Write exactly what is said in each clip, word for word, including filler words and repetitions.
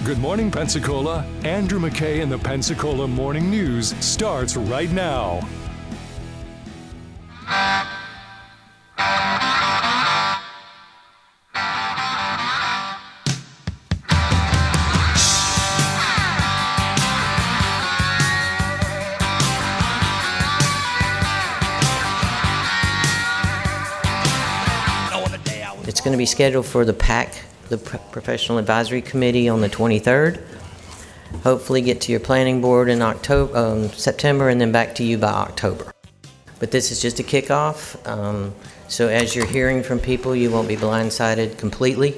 Good Morning Pensacola. Andrew McKay and the Pensacola Morning News starts right now. It's going to be scheduled for the P A C, the Professional Advisory Committee, on the twenty-third. Hopefully get to your planning board in October, um, September, and then back to you by October. But this is just a kickoff. Um, so as you're hearing from people, you won't be blindsided completely.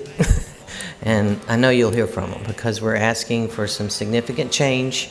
And I know you'll hear from them because we're asking for some significant change.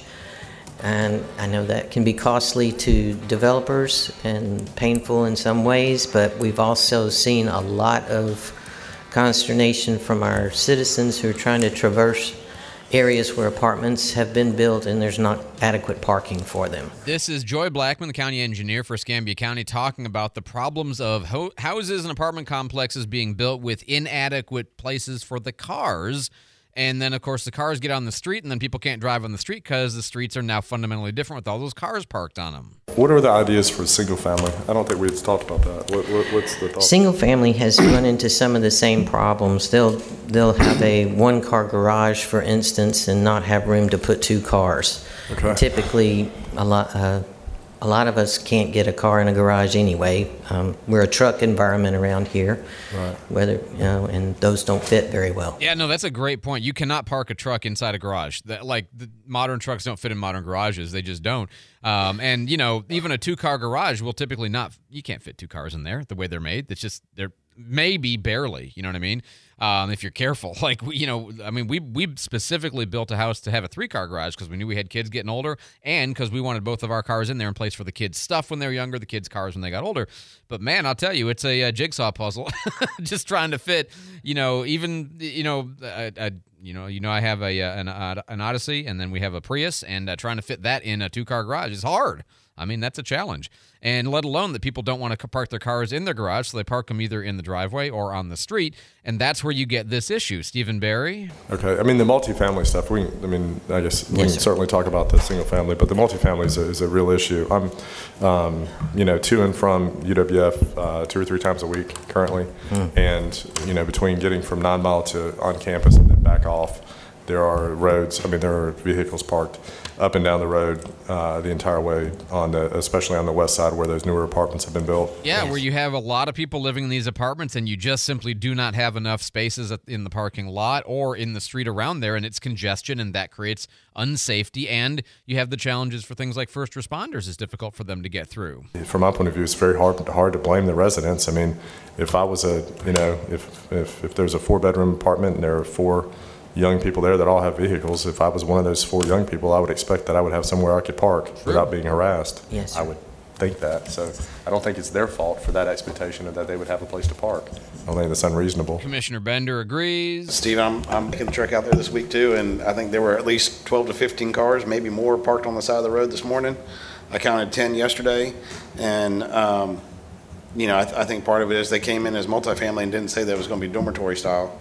And I know that can be costly to developers and painful in some ways, but we've also seen a lot of consternation from our citizens who are trying to traverse areas where apartments have been built and there's not adequate parking for them. This is Joy Blackman, the county engineer for Escambia County, talking about the problems of ho- houses and apartment complexes being built with inadequate places for the cars. And then, of course, the cars get on the street, and then people can't drive on the street because the streets are now fundamentally different with all those cars parked on them. What are the ideas for single family? I don't think we've talked about that. What, what, what's the thought? Single family has run into some of the same problems. They'll they'll have a one-car garage, for instance, and not have room to put two cars. Okay. Typically, a lot uh, a lot of us can't get a car in a garage anyway. Um, we're a truck environment around here, right? Whether you know, and those don't fit very well. Yeah, no, that's a great point. You cannot park a truck inside a garage. That, like, the modern trucks don't fit in modern garages; they just don't. Um, and you know, even a two-car garage will typically not. You can't fit two cars in there the way they're made. It's just they're maybe barely. You know what I mean? Um, if you're careful, like we, you know, I mean, we we specifically built a house to have a three-car garage because we knew we had kids getting older, and because we wanted both of our cars in there in place for the kids' stuff when they were younger, the kids' cars when they got older. But man, I'll tell you, it's a, a jigsaw puzzle, just trying to fit. You know, even you know, a, a, you know, you know, I have a an, an Odyssey, and then we have a Prius, and uh, trying to fit that in a two-car garage is hard. I mean, that's a challenge. And let alone that people don't want to park their cars in their garage, so they park them either in the driveway or on the street. And that's where you get this issue. Stephen Barry? Okay. I mean, the multifamily stuff, we, I mean, I guess we Yes, can sir. certainly talk about the single family, but the multifamily is a, is a real issue. I'm, um, you know, to and from U W F uh, two or three times a week currently. Mm. And, you know, between getting from nine mile to on campus and then back off, there are roads, I mean, there are vehicles parked up and down the road uh, the entire way, on the, especially on the west side where those newer apartments have been built. Yeah, Yes. where you have a lot of people living in these apartments and you just simply do not have enough spaces at- in the parking lot or in the street around there, and it's congestion, and that creates unsafety, and you have the challenges for things like first responders. It's difficult for them to get through. From my point of view, it's very hard hard to blame the residents. I mean, if I was a, you know, if if, if there's a four-bedroom apartment and there are four young people there that all have vehicles, if I was one of those four young people, I would expect that I would have somewhere I could park True. without being harassed. Yes, sir. I would think that. So I don't think it's their fault for that expectation of that they would have a place to park. I don't think that's unreasonable. Commissioner Bender agrees. Steve, I'm, I'm making the trek out there this week too, and I think there were at least twelve to fifteen cars, maybe more, parked on the side of the road this morning. I counted ten yesterday, and um, you know, I, th- I think part of it is they came in as multifamily and didn't say that it was going to be dormitory style,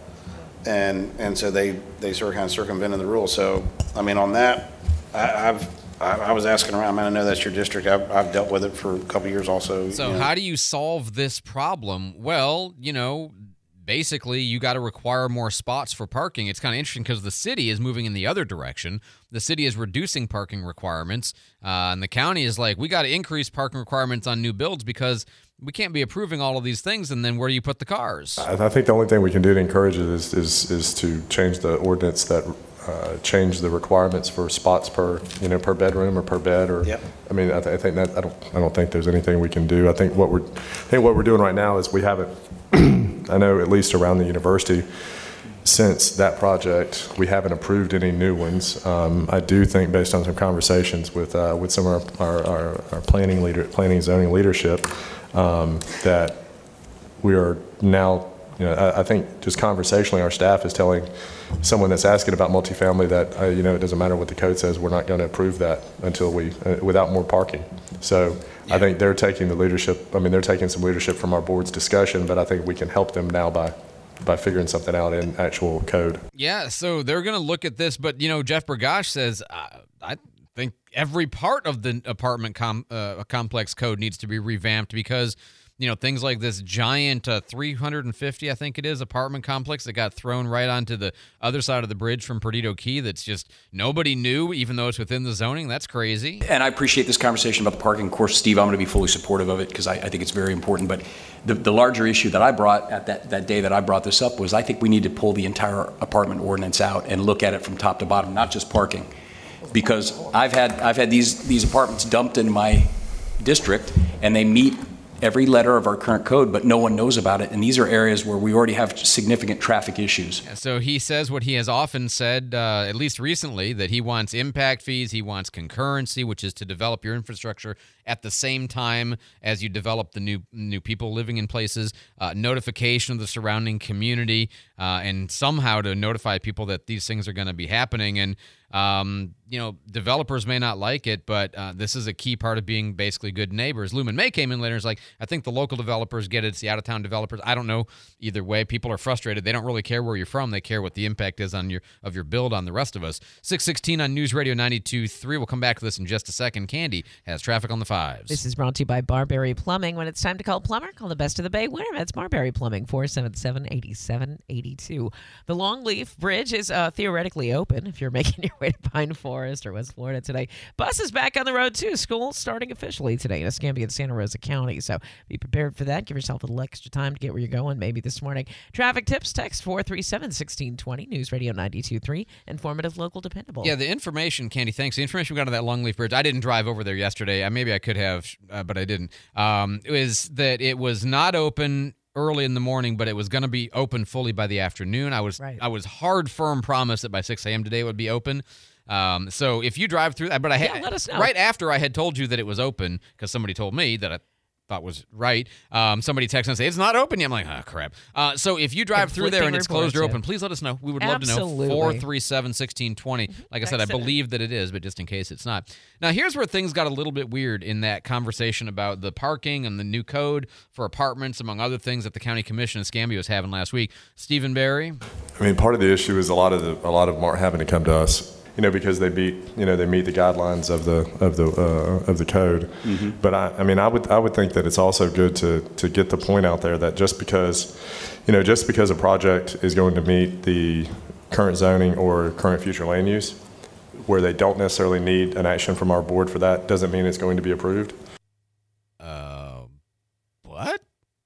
and and so they they sort of kind of circumvented the rule. So I mean, on that, I, I've I, I was asking around. Man, I know that's your district. I've, I've dealt with it for a couple of years also. So you know. how do you solve this problem? Well, you know, basically you got to require more spots for parking. It's kind of interesting because the city is moving in the other direction. The city is reducing parking requirements, uh, and the county is like, we got to increase parking requirements on new builds because we can't be approving all of these things, and then where do you put the cars? I, I think the only thing we can do to encourage it is is, is to change the ordinance that uh, change the requirements for spots per you know per bedroom or per bed or. Yep. I mean, I, th- I think that I don't I don't think there's anything we can do. I think what we're I think what we're doing right now is we haven't. I know at least around the university, since that project, we haven't approved any new ones. Um, I do think, based on some conversations with uh, with some of our, our, our, our planning leader, planning zoning leadership, um, that we are now. You know, I, I think just conversationally, our staff is telling someone that's asking about multifamily that uh, you know it doesn't matter what the code says, we're not going to approve that until we uh, without more parking. So yeah. I think they're taking the leadership. I mean, they're taking some leadership from our board's discussion, but I think we can help them now by by figuring something out in actual code. Yeah, so they're going to look at this, but, you know, Jeff Bergosh says, uh, I think every part of the apartment com- uh, complex code needs to be revamped because, you know, things like this giant uh, three hundred fifty, I think it is, apartment complex that got thrown right onto the other side of the bridge from Perdido Key that's just nobody knew, even though it's within the zoning. That's crazy. And I appreciate this conversation about the parking. Of course, Steve, I'm going to be fully supportive of it because I, I think it's very important. But the, the larger issue that I brought at that, that day that I brought this up was I think we need to pull the entire apartment ordinance out and look at it from top to bottom, not just parking. Because I've had I've had these these apartments dumped in my district, and they meet every letter of our current code, but no one knows about it. And these are areas where we already have significant traffic issues. So he says what he has often said, uh, at least recently, that he wants impact fees, he wants concurrency, which is to develop your infrastructure at the same time as you develop the new new people living in places, uh, notification of the surrounding community, uh, and somehow to notify people that these things are going to be happening. And Um, you know, developers may not like it, but uh, this is a key part of being basically good neighbors. Lumen May came in later and was like, I think the local developers get it. It's the out-of-town developers. I don't know. Either way, people are frustrated. They don't really care where you're from. They care what the impact is on your of your build on the rest of us. six sixteen on News Radio ninety-two point three. We'll come back to this in just a second. Candy has traffic on the fives. This is brought to you by Barberry Plumbing. When it's time to call a plumber, call the best of the Bay winner. That's Barberry Plumbing, four seven seven, eight seven eight two. The Longleaf Bridge is uh, theoretically open if you're making your way to Pine Forest or West Florida today. Bus is back on the road, too. School starting officially today in Escambia and Santa Rosa County. So be prepared for that. Give yourself a little extra time to get where you're going maybe this morning. Traffic tips, text four three seven, one six two zero. News Radio ninety-two point three. Informative, local, dependable. Yeah, the information, Candy, thanks. The information we got on that Longleaf Bridge, I didn't drive over there yesterday. Uh, maybe I could have, uh, but I didn't. Um, it was that it was not open early in the morning, but it was going to be open fully by the afternoon. I was right. I was hard, firm promised that by six a.m. today it would be open. Um, so if you drive through that, but I had yeah, let us know. Right after I had told you that it was open, because somebody told me that I thought was right. Um, somebody texted and said, it's not open yet. I'm like, oh, crap. Uh, so if you drive through there and it's closed or open, please let us know. We would love Absolutely. to know. four three seven, one six two zero. Like I said, I believe that it is, but just in case it's not. Now, here's where things got a little bit weird in that conversation about the parking and the new code for apartments, among other things that the county commission in Escambia was having last week. Stephen Barry? I mean, part of the issue is a lot of the, a lot of them aren't having to come to us. You know, because they beat, you know, they meet the guidelines of the of the uh, of the code. Mm-hmm. But I, I mean, I would I would think that it's also good to to get the point out there that just because, you know, just because a project is going to meet the current zoning or current future land use, where they don't necessarily need an action from our board for that, doesn't mean it's going to be approved. Uh, what?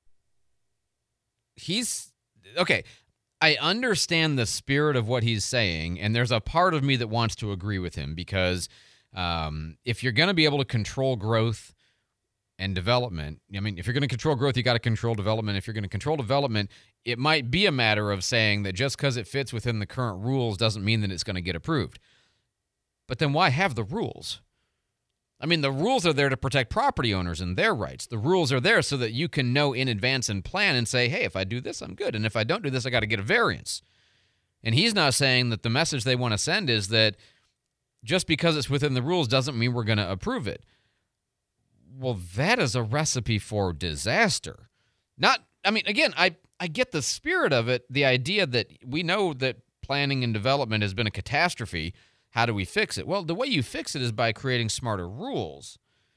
He's okay. I understand the spirit of what he's saying, and there's a part of me that wants to agree with him because um, if you're going to be able to control growth and development, I mean, if you're going to control growth, you got to control development. If you're going to control development, it might be a matter of saying that just because it fits within the current rules doesn't mean that it's going to get approved. But then why have the rules? I mean, the rules are there to protect property owners and their rights. The rules are there so that you can know in advance and plan and say, hey, if I do this, I'm good. And if I don't do this, I got to get a variance. And he's now saying that the message they want to send is that just because it's within the rules doesn't mean we're going to approve it. Well, that is a recipe for disaster. Not, I mean, again, I, I get the spirit of it, the idea that we know that planning and development has been a catastrophe. How do we fix it? Well, the way you fix it is by creating smarter rules.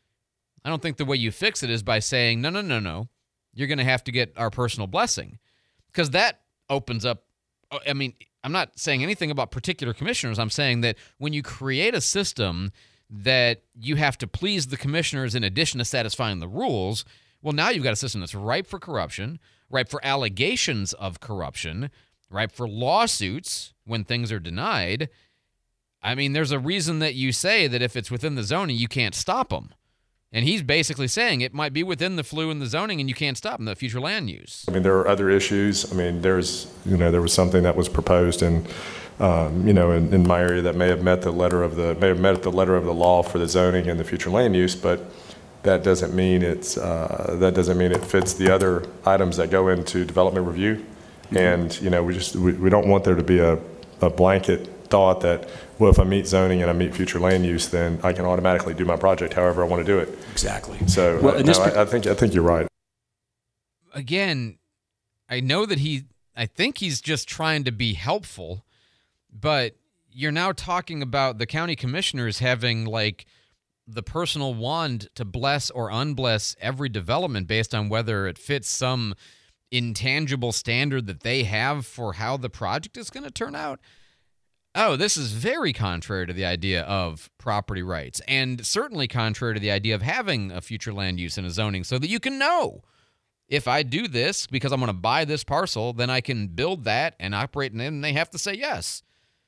I don't think the way you fix it is by saying, no, no, no, no, you're going to have to get our personal blessing. Because that opens up, I mean, I'm not saying anything about particular commissioners. I'm saying that when you create a system that you have to please the commissioners in addition to satisfying the rules, well, now you've got a system that's ripe for corruption, ripe for allegations of corruption, ripe for lawsuits when things are denied. I mean, there's a reason that you say that if it's within the zoning, you can't stop them. And he's basically saying it might be within the flu and the zoning and you can't stop them, the future land use. I mean, there are other issues. I mean, there's, you know, there was something that was proposed in, um, you know, in, in my area that may have met the letter of the, may have met the letter of the law for the zoning and the future land use, but that doesn't mean it's, uh, that doesn't mean it fits the other items that go into development review. Mm-hmm. And, you know, we just, we, we don't want there to be a, a blanket thought that, well, if I meet zoning and I meet future land use, then I can automatically do my project however I want to do it. Exactly. So well, uh, no, I, I think I think you're right. Again, I know that he I think he's just trying to be helpful, but you're now talking about the county commissioners having like the personal wand to bless or unbless every development based on whether it fits some intangible standard that they have for how the project is going to turn out. Oh, this is very contrary to the idea of property rights, and certainly contrary to the idea of having a future land use and a zoning so that you can know, if I do this because I'm going to buy this parcel, then I can build that and operate in it, and they have to say yes.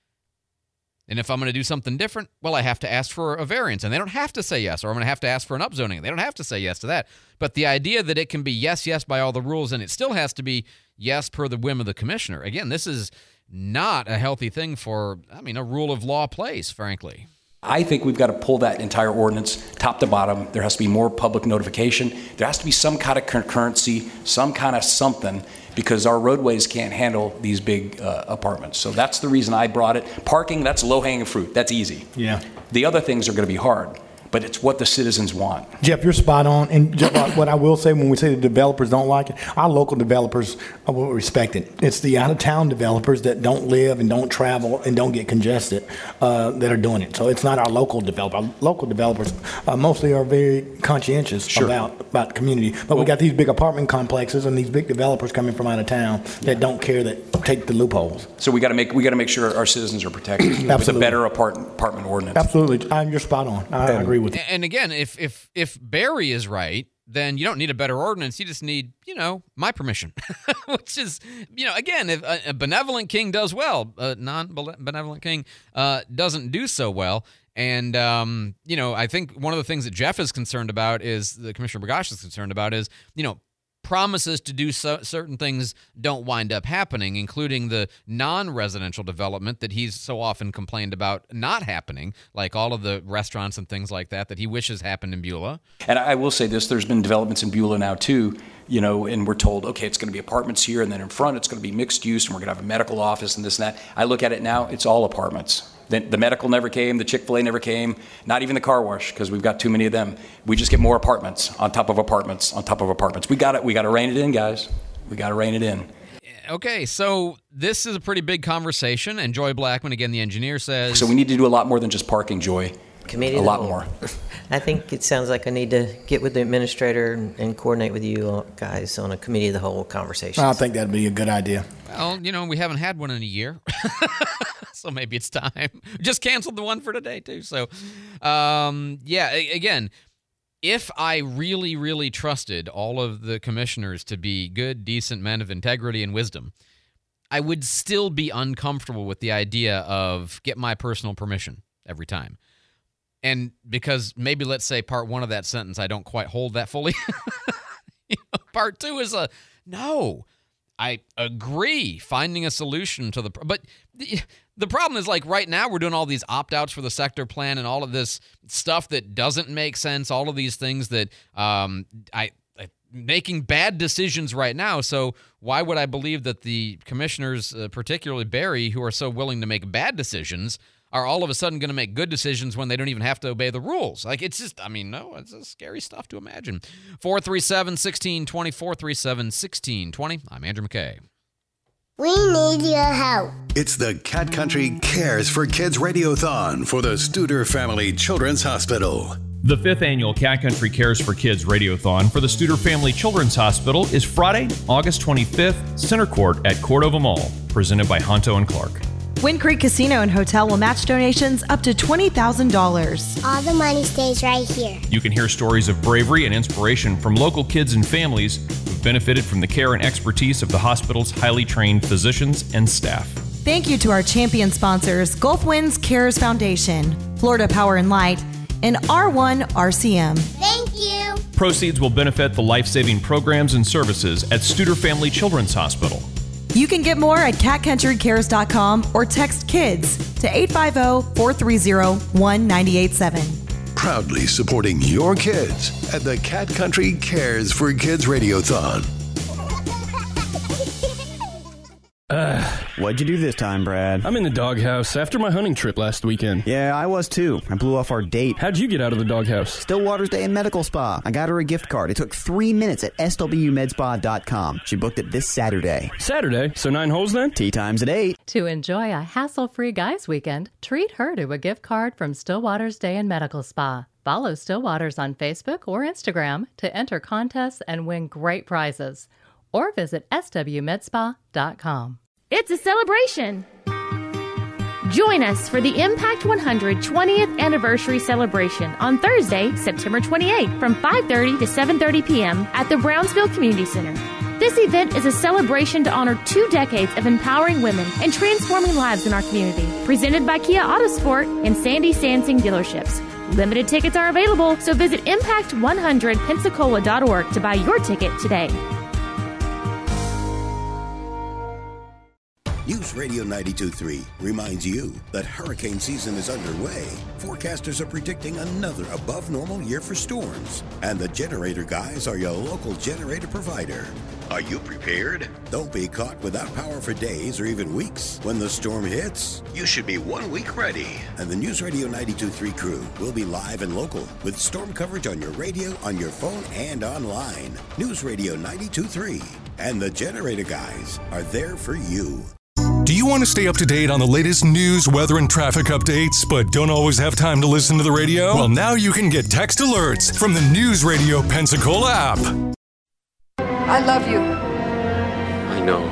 And if I'm going to do something different, well, I have to ask for a variance, and they don't have to say yes, or I'm going to have to ask for an upzoning. They don't have to say yes to that. But the idea that it can be yes, yes by all the rules, and it still has to be yes per the whim of the commissioner. Again, this is not a healthy thing for, I mean, a rule of law place, frankly. I think we've got to pull that entire ordinance top to bottom. There has to be more public notification. There has to be some kind of concurrency, some kind of something, because our roadways can't handle these big uh, apartments. So that's the reason I brought it. Parking, that's low-hanging fruit. That's easy. Yeah. The other things are going to be hard, but it's what the citizens want. Jeff, you're spot on. And Jeff, what I will say, when we say the developers don't like it, our local developers will respect it. It's the out-of-town developers that don't live and don't travel and don't get congested uh, that are doing it. So it's not our local developer. Our local developers uh, mostly are very conscientious Sure. about about community. But we got these big apartment complexes and these big developers coming from out of town that don't care, that take the loopholes. So we got to make we got to make sure our citizens are protected with a Absolutely. better apart, apartment ordinance. Absolutely. I, you're spot on. I, I agree with you. And again, if if if Barry is right, then you don't need a better ordinance. You just need, you know, my permission, which is, you know, again, if a, a benevolent king does well, a non-benevolent king uh, doesn't do so well. And, um, you know, I think one of the things that Jeff is concerned about is, the Commissioner Bergosh is concerned about is, you know, promises to do so, certain things don't wind up happening, including the non-residential development that he's so often complained about not happening, like all of the restaurants and things like that that he wishes happened in Beulah. And I will say this, there's been developments in Beulah now too, you know, and we're told, okay, it's going to be apartments here, and then in front it's going to be mixed use, and we're going to have a medical office and this and that. I look at it now, it's all apartments. The, the medical never came, the Chick-fil-A never came, not even the car wash, because we've got too many of them. We just get more apartments on top of apartments on top of apartments. We got it. We got to rein it in, guys. We got to rein it in. Okay, so this is a pretty big conversation, and Joy Blackman, again, the engineer, says... So we need to do a lot more than just parking, Joy. Committee a of the lot whole. more. I think it sounds like I need to get with the administrator and, and coordinate with you guys on a committee of the whole conversation. I think that'd be a good idea. Well, you know, we haven't had one in a year, so maybe it's time. Just canceled the one for today, too. So, um, yeah, a- again, if I really, really trusted all of the commissioners to be good, decent men of integrity and wisdom, I would still be uncomfortable with the idea of get my personal permission every time. And because maybe, let's say, part one of that sentence, I don't quite hold that fully. You know, part two is a, no, I agree, finding a solution to the, but the, the problem is, like, right now we're doing all these opt-outs for the sector plan and all of this stuff that doesn't make sense, all of these things that um, I, I making bad decisions right now. So why would I believe that the commissioners, uh, particularly Barry, who are so willing to make bad decisions, are all of a sudden going to make good decisions when they don't even have to obey the rules? Like, it's just, I mean, no, it's just scary stuff to imagine. four three seven, one six two zero, four three seven, one six two zero. I'm Andrew McKay. We need your help. It's the Cat Country Cares for Kids Radiothon for the Studer Family Children's Hospital. The fifth annual Cat Country Cares for Kids Radiothon for the Studer Family Children's Hospital is Friday, August twenty-fifth, Center Court at Cordova Mall, presented by Honto and Clark. Wind Creek Casino and Hotel will match donations up to twenty thousand dollars. All the money stays right here. You can hear stories of bravery and inspiration from local kids and families who've benefited from the care and expertise of the hospital's highly trained physicians and staff. Thank you to our champion sponsors, Gulf Winds Cares Foundation, Florida Power and Light, and R one R C M. Thank you. Proceeds will benefit the life-saving programs and services at Studer Family Children's Hospital. You can get more at cat country cares dot com or text KIDS to eight five zero, four three zero, one nine eight seven. Proudly supporting your kids at the Cat Country Cares for Kids Radiothon. Uh, What'd you do this time, Brad? I'm in the doghouse after my hunting trip last weekend. Yeah, I was too. I blew off our date. How'd you get out of the doghouse? Stillwater's Day in Medical Spa. I got her a gift card. It took three minutes at S W med spa dot com. She booked it this Saturday. Saturday? So nine holes then? Tea time's at eight. To enjoy a hassle-free guys weekend, treat her to a gift card from Stillwater's Day in Medical Spa. Follow Stillwater's on Facebook or Instagram to enter contests and win great prizes. Or visit S W med spa dot com. It's a celebration. Join us for the Impact one hundred twentieth Anniversary Celebration on Thursday, September twenty-eighth from five thirty to seven thirty p.m. at the Brownsville Community Center. This event is a celebration to honor two decades of empowering women and transforming lives in our community. Presented by Kia Autosport and Sandy Sansing Dealerships. Limited tickets are available, so visit impact one hundred pensacola dot org to buy your ticket today. News Radio ninety-two point three reminds you that hurricane season is underway. Forecasters are predicting another above-normal year for storms. And the Generator Guys are your local generator provider. Are you prepared? Don't be caught without power for days or even weeks. When the storm hits, you should be one week ready. And the News Radio ninety-two point three crew will be live and local with storm coverage on your radio, on your phone, and online. News Radio ninety-two point three and the Generator Guys are there for you. Do you want to stay up to date on the latest news, weather, and traffic updates, but don't always have time to listen to the radio? Well, now you can get text alerts from the News Radio Pensacola app. I love you. I know.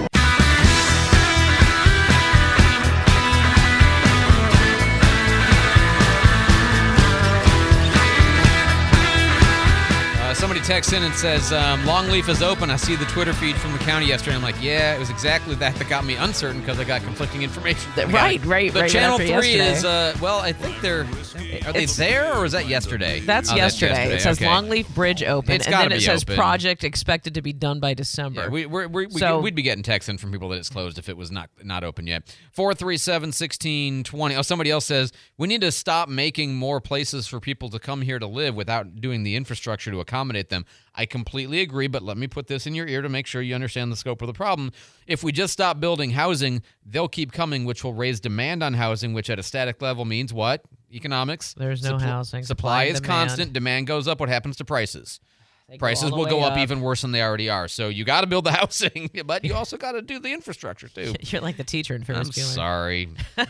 Somebody texts in and says, um, Longleaf is open. I see the Twitter feed from the county yesterday. I'm like, yeah, it was exactly that that got me uncertain because I got conflicting information. Right, right, the right. Channel after three yesterday. is, uh, well, I think they're, are they It's- there or is that yesterday? That's Oh, yesterday. It says okay. Longleaf Bridge open, It's and gotta then it be says open. project expected to be done by December. Yeah, we, we're, we, we, So- we'd be getting texts in from people that it's closed if it was not not open yet. four three seven, one six two zero. Oh, somebody else says, we need to stop making more places for people to come here to live without doing the infrastructure to accommodate them. I completely agree, but let me put this in your ear to make sure you understand the scope of the problem. If we just stop building housing, they'll keep coming, which will raise demand on housing, which at a static level means what? Economics. There's no Supp- housing. Supply Supply and is demand. constant. Demand goes up. What happens to prices? They go Prices all the will way go up up. even worse than they already are. So you got to build the housing, but you also got to do the infrastructure too. You're like the teacher in Ferris I'm Bueller. sorry.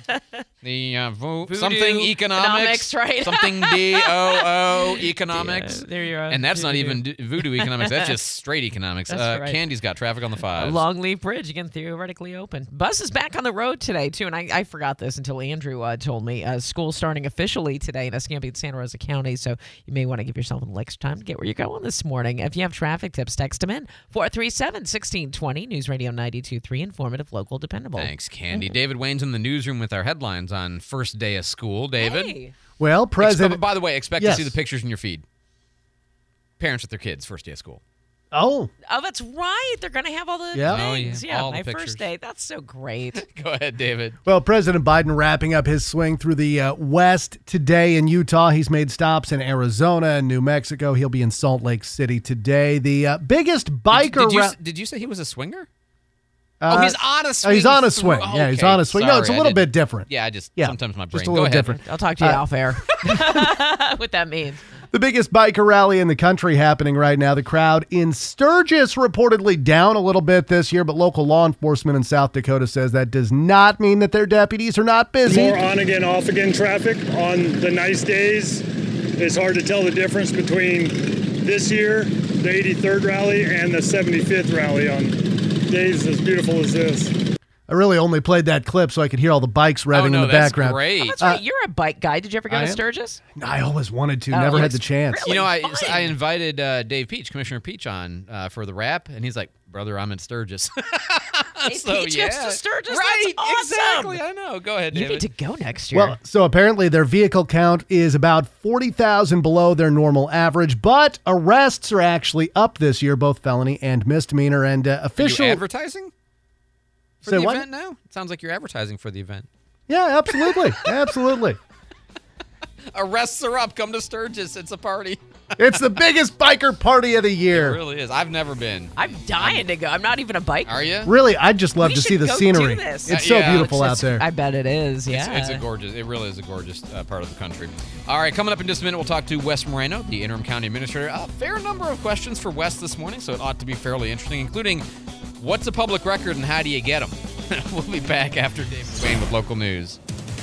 the uh, vo- Voodoo something economics, economics, right? something D O O economics. Yeah, there you are. And that's not Voodoo. even d- voodoo economics. That's just straight economics. That's uh, right. Candy's got traffic on the fives. Longleaf Bridge, again, theoretically open. Bus is back on the road today, too, and I, I forgot this until Andrew uh, told me. Uh, school starting officially today in Escambia and Santa Rosa County, so you may want to give yourself a little extra time to get where you're going this morning. If you have traffic tips, text them in. four three seven, one six two zero, News Radio ninety-two point three, informative, local, dependable. Thanks, Candy. David Wayne's in the newsroom with our headlines on first day of school. David? Hey. Well, President... Expe- by the way, expect Yes. to see the pictures in your feed. Parents with their kids, first day of school. Oh. Oh, that's right. They're going to have all the Yeah. things. Oh, yeah. yeah All the my pictures. first day. That's so great. Go ahead, David. Well, President Biden wrapping up his swing through the uh, West today in Utah. He's made stops in Arizona and New Mexico. He'll be in Salt Lake City today. The uh, biggest biker... Did, did, you, ra- s- did you say he was a swinger? Uh, oh, he's on a oh, swing. he's on a through- swing. Yeah, he's okay. on a swing. No, it's a Sorry, I little didn't- bit different. Yeah, I just Yeah, sometimes my brain. just a Go little ahead. different. I'll talk to you Uh, off air. What that means. The biggest biker rally in the country happening right now. The crowd in Sturgis reportedly down a little bit this year, but local law enforcement in South Dakota says that does not mean that their deputies are not busy. More on again, off again traffic on the nice days. It's hard to tell the difference between this year, the eighty-third rally, and the seventy-fifth rally on days as beautiful as this. I really only played that clip so I could hear all the bikes revving Oh, no, in the that's background. great. Oh, that's Uh, right. You're a bike guy. Did you ever go I to am. Sturgis? I always wanted to, Oh, never had it's the chance. really You know, I fun. I invited uh, Dave Peach, Commissioner Peach, on uh, for the rap, and he's like, "Brother, I'm in Sturgis." Hey, So, Peach gets yeah. to Sturgis? Right, That's awesome. exactly. I know. Go ahead, You David. need to go next year. Well, so apparently their vehicle count is about forty thousand below their normal average, but arrests are actually up this year, both felony and misdemeanor, and uh, Are you official... advertising for Say the what? event now? It sounds like you're advertising for the event. Yeah, absolutely. absolutely. Arrests are up. Come to Sturgis. It's a party. It's the biggest biker party of the year. It really is. I've never been. I'm dying to go. I'm not even a biker. Are you? Really, I'd just love We to see should the go scenery. do this. It's Uh, so yeah. beautiful It's- out there. I bet it is. Yeah. It's, it's a gorgeous, it really is a gorgeous uh, part of the country. All right, coming up in just a minute, we'll talk to Wes Moreno, the interim county administrator. A fair number of questions for Wes this morning, so it ought to be fairly interesting, including what's a public record and how do you get them? We'll be back after David Wayne with local news.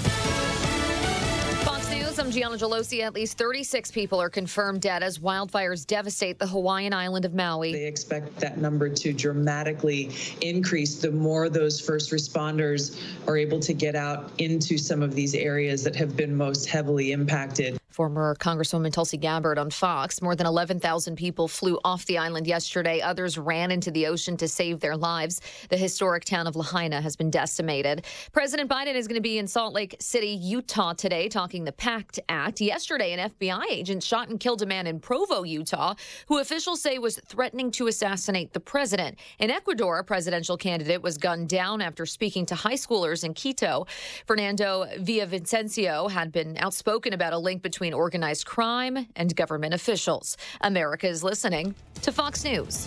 Fox News, I'm Gianna Gelosi. At least thirty-six people are confirmed dead as wildfires devastate the Hawaiian island of Maui. They expect that number to dramatically increase the more those first responders are able to get out into some of these areas that have been most heavily impacted. Former Congresswoman Tulsi Gabbard on Fox. More than eleven thousand people flew off the island yesterday. Others ran into the ocean to save their lives. The historic town of Lahaina has been decimated. President Biden is going to be in Salt Lake City, Utah today, talking the PACT Act. Yesterday, an F B I agent shot and killed a man in Provo, Utah, who officials say was threatening to assassinate the president. In Ecuador, a presidential candidate was gunned down after speaking to high schoolers in Quito. Fernando Villavicencio had been outspoken about a link between organized crime and government officials. America is listening to Fox News.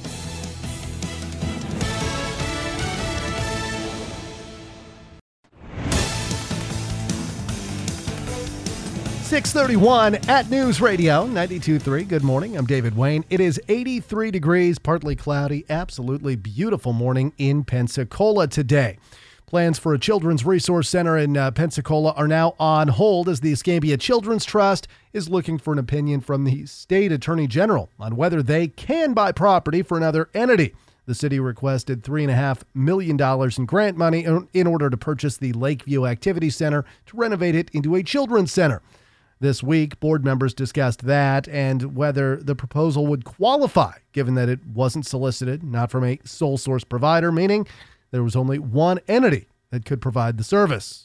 six thirty-one at News Radio ninety-two point three. Good morning. I'm David Wayne. It is eighty-three degrees, partly cloudy, absolutely beautiful morning in Pensacola today. Plans for a children's resource center in uh, Pensacola are now on hold as the Escambia Children's Trust is looking for an opinion from the state attorney general on whether they can buy property for another entity. The city requested three point five million dollars in grant money in order to purchase the Lakeview Activity Center to renovate it into a children's center. This week, board members discussed that and whether the proposal would qualify, given that it wasn't solicited, not from a sole source provider, meaning there was only one entity that could provide the service.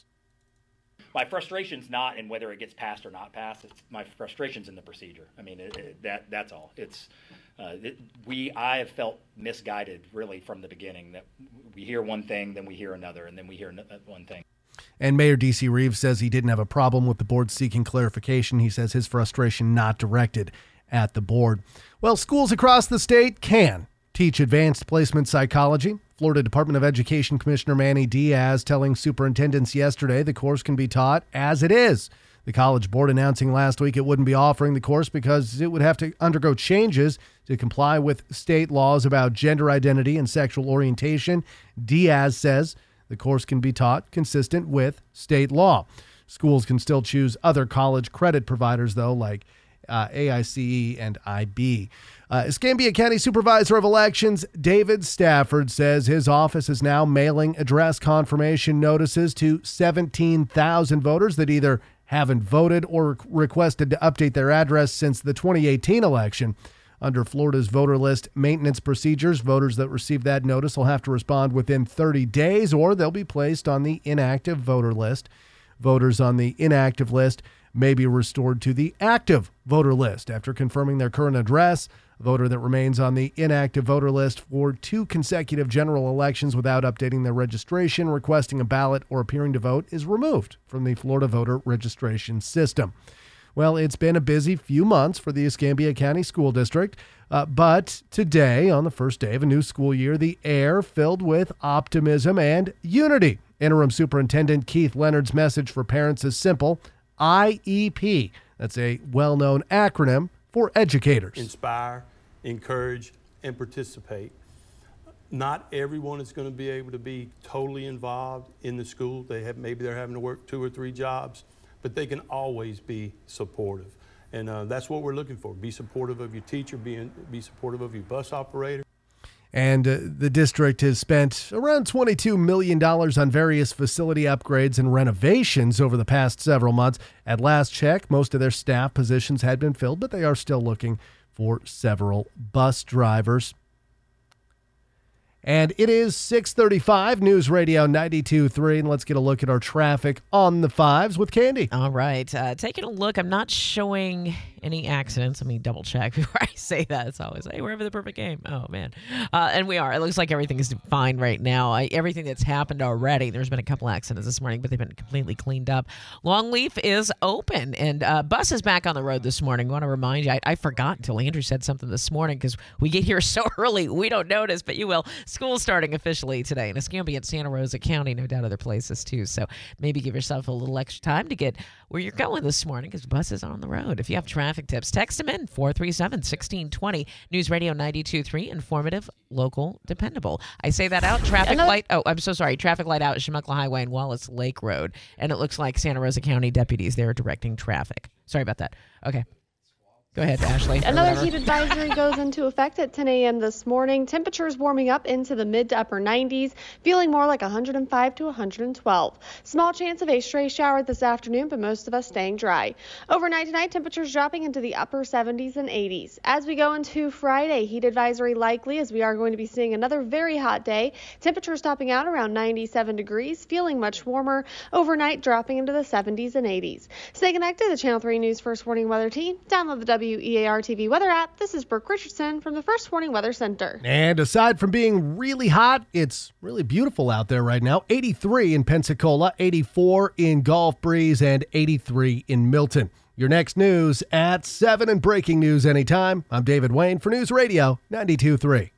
My frustration's not in whether it gets passed or not passed. It's, my frustration's in the procedure. I mean, it, it, that that's all. It's uh, it, we. I have felt misguided really from the beginning. That we hear one thing, then we hear another, and then we hear one thing. And Mayor D C Reeves says he didn't have a problem with the board seeking clarification. He says his frustration not directed at the board. Well, schools across the state can teach advanced placement psychology. Florida Department of Education Commissioner Manny Diaz telling superintendents yesterday the course can be taught as it is. The College Board announcing last week it wouldn't be offering the course because it would have to undergo changes to comply with state laws about gender identity and sexual orientation. Diaz says the course can be taught consistent with state law. Schools can still choose other college credit providers, though, like uh, A I C E and I B. Uh, Escambia County Supervisor of Elections David Stafford says his office is now mailing address confirmation notices to seventeen thousand voters that either haven't voted or requested to update their address since the twenty eighteen election. Under Florida's voter list maintenance procedures, voters that receive that notice will have to respond within thirty days or they'll be placed on the inactive voter list. Voters on the inactive list may be restored to the active voter list after confirming their current address. A voter that remains on the inactive voter list for two consecutive general elections without updating their registration, requesting a ballot, or appearing to vote is removed from the Florida voter registration system. Well, it's been a busy few months for the Escambia County School District, uh, but today, on the first day of a new school year, the air filled with optimism and unity. Interim Superintendent Keith Leonard's message for parents is simple: I E P. That's a well-known acronym for educators. Inspire, encourage, and participate. Not everyone is going to be able to be totally involved in the school. They have maybe they're having to work two or three jobs, but they can always be supportive. And uh, that's what we're looking for. Be supportive of your teacher, be, in, be supportive of your bus operator. And uh, the district has spent around twenty-two million dollars on various facility upgrades and renovations over the past several months. At last check, most of their staff positions had been filled, but they are still looking for several bus drivers. And it is six thirty-five, News Radio ninety-two point three, and let's get a look at our traffic on the fives with Candy. All right. Uh, taking a look, I'm not showing any accidents. Let me double check before I say that. It's always, hey, we're having the perfect game. Oh, man. Uh, and we are. It looks like everything is fine right now. I, everything that's happened already, there's been a couple accidents this morning, but they've been completely cleaned up. Longleaf is open, and uh, bus is back on the road this morning. I want to remind you, I, I forgot until Andrew said something this morning because we get here so early, we don't notice, but you will. School's starting officially today in Escambia and Santa Rosa County, no doubt other places too. So maybe give yourself a little extra time to get where you're going this morning because bus is on the road. If you have traffic tips, text them in four three seven, one six two zero. News Radio ninety-two point three, informative, local, dependable. I say that out. Traffic Another- light. Oh, I'm so sorry. Traffic light out at Chemekla Highway and Wallace Lake Road. And it looks like Santa Rosa County deputies there directing traffic. Sorry about that. Okay. Go ahead, Ashley. Another heat advisory goes into effect at ten a.m. this morning. Temperatures warming up into the mid to upper nineties, feeling more like one hundred five to one hundred twelve. Small chance of a stray shower this afternoon, but most of us staying dry. Overnight tonight, temperatures dropping into the upper seventies and eighties. As we go into Friday, heat advisory likely as we are going to be seeing another very hot day. Temperatures topping out around ninety-seven degrees, feeling much warmer. Overnight dropping into the seventies and eighties. Stay connected to the Channel three News First Warning Weather Team. Download the W E A R T V weather app. This is Brooke Richardson from the First Warning Weather Center. And aside from being really hot, it's really beautiful out there right now. eighty-three in Pensacola, eighty-four in Gulf Breeze, and eighty-three in Milton. Your next news at seven and breaking news anytime. I'm David Wayne for News Radio ninety-two point three.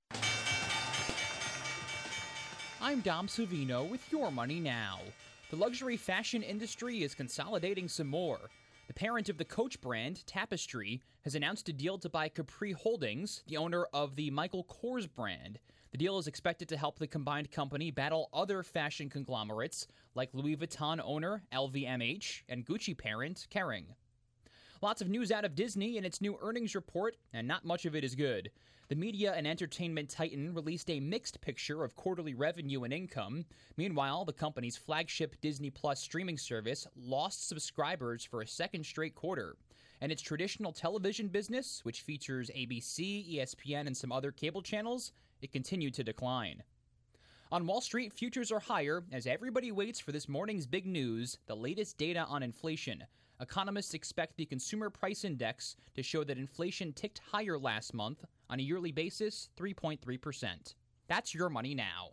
I'm Dom Savino with Your Money Now. The luxury fashion industry is consolidating some more. The parent of the Coach brand, Tapestry, has announced a deal to buy Capri Holdings, the owner of the Michael Kors brand. The deal is expected to help the combined company battle other fashion conglomerates like Louis Vuitton owner L V M H and Gucci parent Kering. Lots of news out of Disney in its new earnings report, and not much of it is good. The media and entertainment titan released a mixed picture of quarterly revenue and income. Meanwhile, the company's flagship Disney Plus streaming service lost subscribers for a second straight quarter. And its traditional television business, which features A B C, E S P N, and some other cable channels, it continued to decline. On Wall Street, futures are higher as everybody waits for this morning's big news, the latest data on inflation. Economists expect the Consumer Price Index to show that inflation ticked higher last month, on a yearly basis, three point three percent. That's Your Money Now.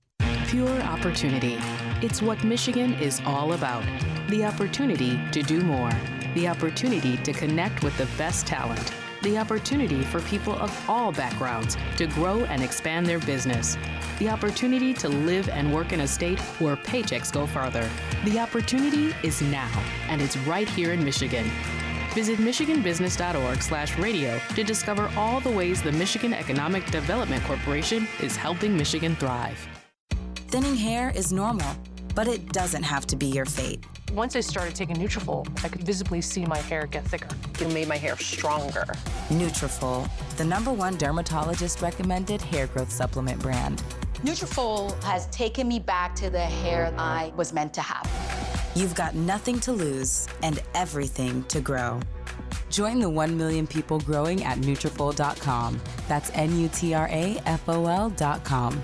Pure opportunity. It's what Michigan is all about. The opportunity to do more. The opportunity to connect with the best talent. The opportunity for people of all backgrounds to grow and expand their business. The opportunity to live and work in a state where paychecks go farther. The opportunity is now, and it's right here in Michigan. Visit michigan business dot org slash radio to discover all the ways the Michigan Economic Development Corporation is helping Michigan thrive. Thinning hair is normal, but it doesn't have to be your fate. Once I started taking Nutrafol, I could visibly see my hair get thicker. It made my hair stronger. Nutrafol, the number one dermatologist-recommended hair growth supplement brand. Nutrafol has taken me back to the hair I was meant to have. You've got nothing to lose and everything to grow. Join the one million people growing at Nutrafol dot com. That's N U T R A F O L dot com.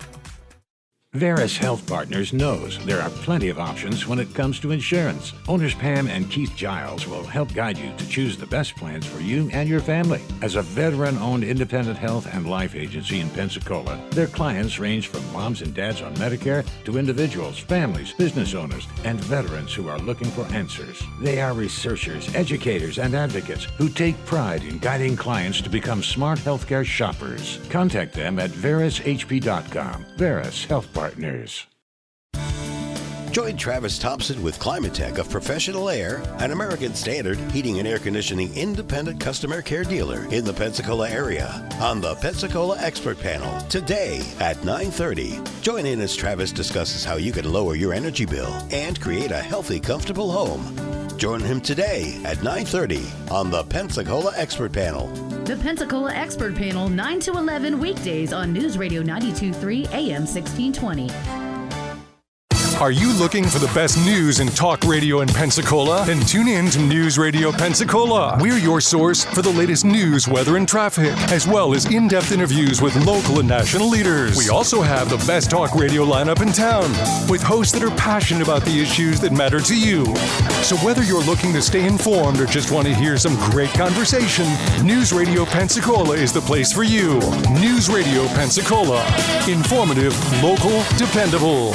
Veris Health Partners knows there are plenty of options when it comes to insurance. Owners Pam and Keith Giles will help guide you to choose the best plans for you and your family. As a veteran-owned independent health and life agency in Pensacola, their clients range from moms and dads on Medicare to individuals, families, business owners, and veterans who are looking for answers. They are researchers, educators, and advocates who take pride in guiding clients to become smart healthcare shoppers. Contact them at veris h p dot com. Veris Health Partners. Partners. Join Travis Thompson with Climatech of Professional Air, an American Standard heating and air conditioning independent customer care dealer in the Pensacola area on the Pensacola Expert Panel today at nine thirty. Join in as Travis discusses how you can lower your energy bill and create a healthy, comfortable home. Join him today at nine thirty on the Pensacola Expert Panel. The Pensacola Expert Panel, nine to eleven weekdays on News Radio ninety-two point three A M sixteen twenty. Are you looking for the best news and talk radio in Pensacola? Then tune in to News Radio Pensacola. We're your source for the latest news, weather, and traffic, as well as in-depth interviews with local and national leaders. We also have the best talk radio lineup in town, with hosts that are passionate about the issues that matter to you. So whether you're looking to stay informed or just want to hear some great conversation, News Radio Pensacola is the place for you. News Radio Pensacola. Informative, local, dependable.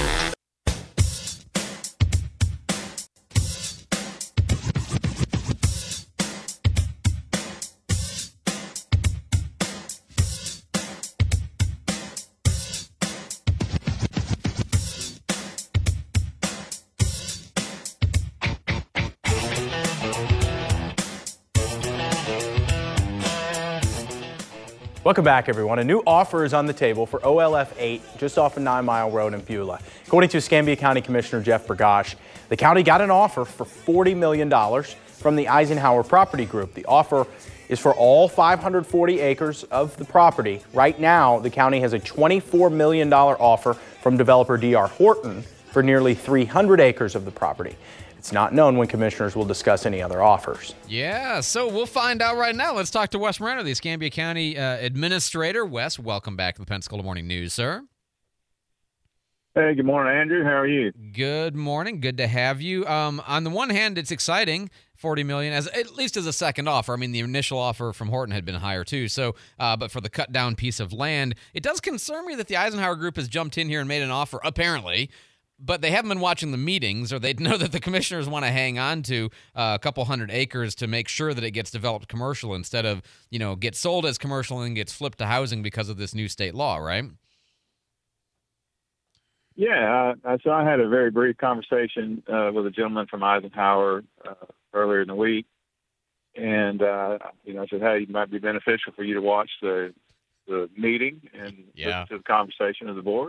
Welcome back, everyone. A new offer is on the table for O L F eight just off of Nine Mile Road in Beulah. According to Escambia County Commissioner Jeff Bergosh, the county got an offer for forty million dollars from the Eisenhower Property Group. The offer is for all five hundred forty acres of the property. Right now, the county has a twenty-four million dollars offer from developer D R Horton for nearly three hundred acres of the property. It's not known when commissioners will discuss any other offers. Yeah, so we'll find out right now. Let's talk to Wes Moreno, the Escambia County uh, Administrator. Wes, welcome back to the Pensacola Morning News, sir. Hey, good morning, Andrew. How are you? Good morning. Good to have you. Um, on the one hand, it's exciting, forty million dollars, as at least as a second offer. I mean, the initial offer from Horton had been higher too. So, uh, but for the cut down piece of land, it does concern me that the Eisenhower Group has jumped in here and made an offer, apparently. But they haven't been watching the meetings, or they know that the commissioners want to hang on to uh, a couple hundred acres to make sure that it gets developed commercial instead of, you know, get sold as commercial and gets flipped to housing because of this new state law, right? Yeah, I, so I had a very brief conversation uh, with a gentleman from Eisenhower uh, earlier in the week, and uh, you know, I said, hey, it might be beneficial for you to watch the the meeting and yeah. listen to the conversation of the board.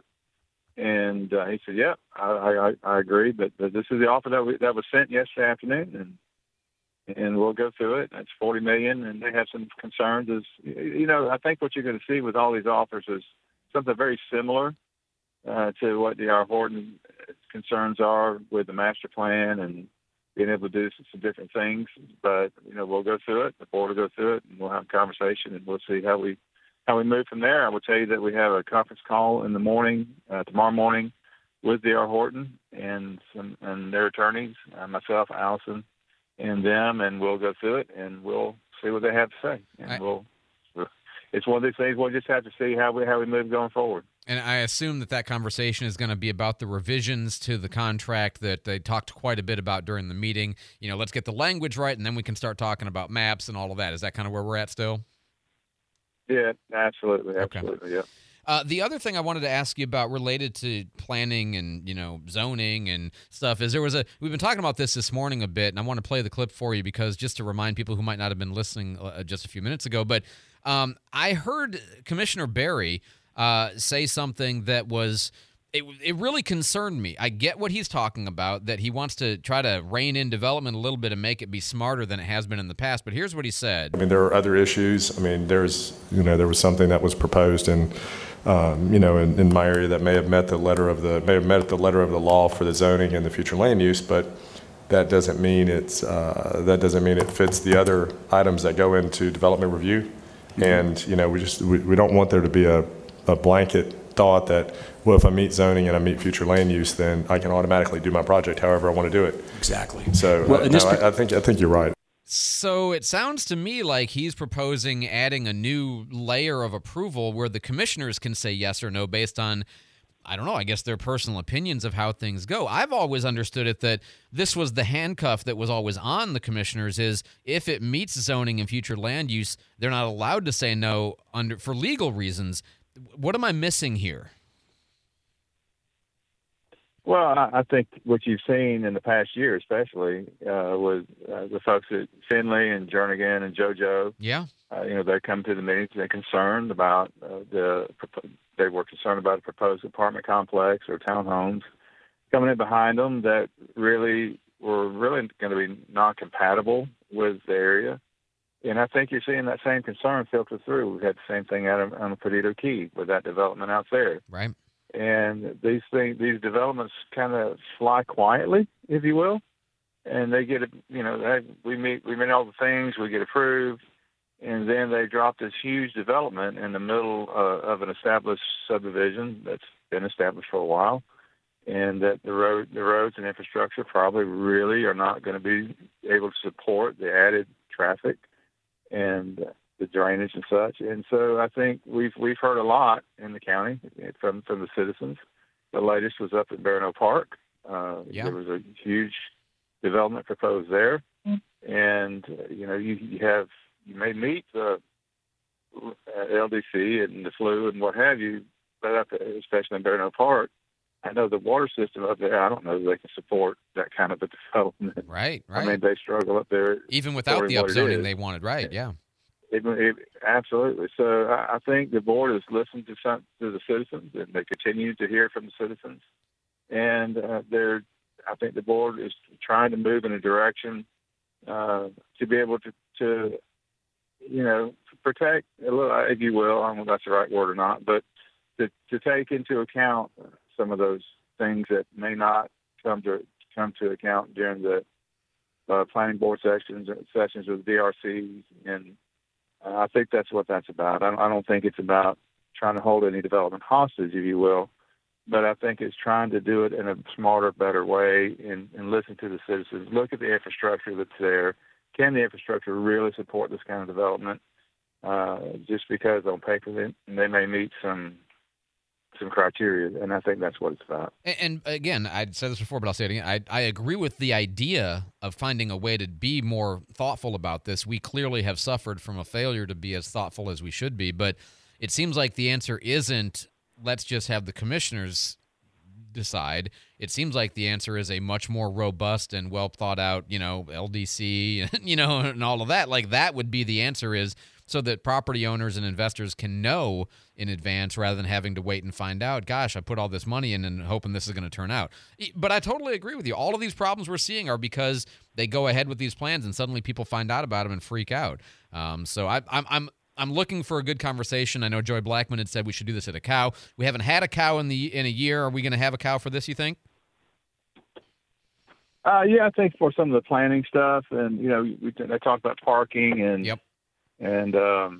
And uh, he said, yeah, I, I, I agree, but, but this is the offer that we, that was sent yesterday afternoon, and and we'll go through it. It's forty million dollars, and they have some concerns. Is you know, I think what you're going to see with all these offers is something very similar uh, to what D R Horton concerns are with the master plan and being able to do some, some different things. But you know, we'll go through it. The board will go through it, and we'll have a conversation, and we'll see how we. How we move from there. I will tell you that we have a conference call in the morning, uh, tomorrow morning, with D R Horton and some and their attorneys, uh, myself, Allison, and them, and we'll go through it and we'll see what they have to say. And I, we'll, it's one of these things we'll just have to see how we how we move going forward. And I assume that that conversation is going to be about the revisions to the contract that they talked quite a bit about during the meeting. You know, let's get the language right, and then we can start talking about maps and all of that. Is that kind of where we're at still? Yeah, absolutely, absolutely, okay. yeah. Uh, the other thing I wanted to ask you about related to planning and, you know, zoning and stuff is there was a, we've been talking about this this morning a bit, and I want to play the clip for you because just to remind people who might not have been listening uh, just a few minutes ago, but um, I heard Commissioner Berry uh, say something that was, It, it really concerned me. I get what he's talking about, that he wants to try to rein in development a little bit and make it be smarter than it has been in the past. But here's what he said. I mean, there are other issues. I mean, there's, you know, there was something that was proposed in, um, you know, in, in my area that may have met the letter of the, may have met the letter of the law for the zoning and the future land use, but that doesn't mean it's, uh, that doesn't mean it fits the other items that go into development review. Mm-hmm. And, you know, we just, we, we don't want there to be a, a blanket thought that, well, if I meet zoning and I meet future land use, then I can automatically do my project however I want to do it. Exactly. So well, uh, no, I, I think I think you're right. So it sounds to me like he's proposing adding a new layer of approval where the commissioners can say yes or no based on, I don't know, I guess their personal opinions of how things go. I've always understood it that this was the handcuff that was always on the commissioners is if it meets zoning and future land use, they're not allowed to say no under for legal reasons. What am I missing here? Well, I think what you've seen in the past year, especially uh, with uh, the folks at Finley and Jernigan and JoJo, yeah, uh, you know, they come to the meetings. They're concerned about uh, the. They were concerned about a proposed apartment complex or townhomes coming in behind them that really were really going to be non-compatible with the area. And I think you're seeing that same concern filter through. We've had the same thing out on the Perdido Key with that development out there. Right. and these things, these developments kind of fly quietly, if you will, and they get, you know, they, we meet, we meet all the things, we get approved, and then they drop this huge development in the middle uh, of an established subdivision that's been established for a while, and that the road, the roads and infrastructure probably really are not going to be able to support the added traffic and the drainage and such. And so I think we've we've heard a lot in the county from from the citizens. The latest was up at Barano Park. Uh, yeah. There was a huge development proposed there, and uh, you know you, you have you may meet the uh, L D C and the flu and what have you, but up, especially in Barano Park, I know the water system up there, I don't know if they can support that kind of a development. Right, right. I mean, they struggle up there. Even without the upzoning they wanted, right, yeah. It, it, absolutely. So I, I think the board has listened to some to the citizens, and they continue to hear from the citizens. And uh, they're, I think the board is trying to move in a direction uh, to be able to, to, you know, protect, a little, if you will, I don't know if that's the right word or not, but to, to take into account some of those things that may not come to come to account during the uh, planning board sessions sessions with D R Cs, and uh, I think that's what that's about. I don't, I don't think it's about trying to hold any development hostage, if you will, but I think it's trying to do it in a smarter, better way, and, and listen to the citizens. Look at the infrastructure that's there. Can the infrastructure really support this kind of development? Uh, just because on paper they, they may meet some some criteria, and I think that's what it's about. And, and again, I said this before, but I'll say it again. I, I agree with the idea of finding a way to be more thoughtful about this. We clearly have suffered from a failure to be as thoughtful as we should be, but it seems like the answer isn't let's just have the commissioners decide. It seems like the answer is a much more robust and well thought out, you know, L D C, you know, and all of that. Like that would be the answer, is so that property owners and investors can know in advance rather than having to wait and find out, gosh, I put all this money in and hoping this is going to turn out. But I totally agree with you. All of these problems we're seeing are because they go ahead with these plans and suddenly people find out about them and freak out. Um, so I, I'm I'm I'm looking for a good conversation. I know Joy Blackman had said we should do this at a cow. We haven't had a cow in the in a year. Are we going to have a cow for this, you think? Uh, yeah, I think for some of the planning stuff, and you know, we, they talked about parking and yep. and um,